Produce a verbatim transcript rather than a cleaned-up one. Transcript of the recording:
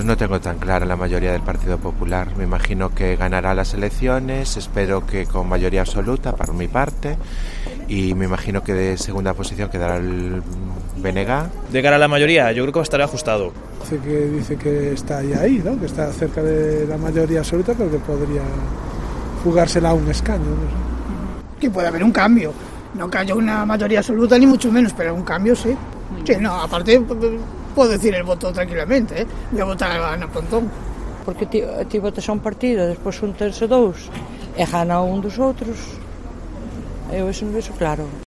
Pues no tengo tan clara la mayoría del Partido Popular. Me imagino que ganará las elecciones, espero que con mayoría absoluta, por mi parte, y me imagino que de segunda posición quedará el B N G. De cara a la mayoría, yo creo que va a estar ajustado. Dice que, dice que está ahí, ahí, ¿no? Que está cerca de la mayoría absoluta, pero que podría jugársela a un escaño, no sé. Que puede haber un cambio, no que haya una mayoría absoluta ni mucho menos, pero un cambio sí. Sí, no, aparte puedo decir el voto tranquilamente, ¿eh? Voy a votar a Ana Pontón. Porque ti, ti votas a un partido, despois xuntanse dous e gana un dos outros. Eu iso non vexo claro.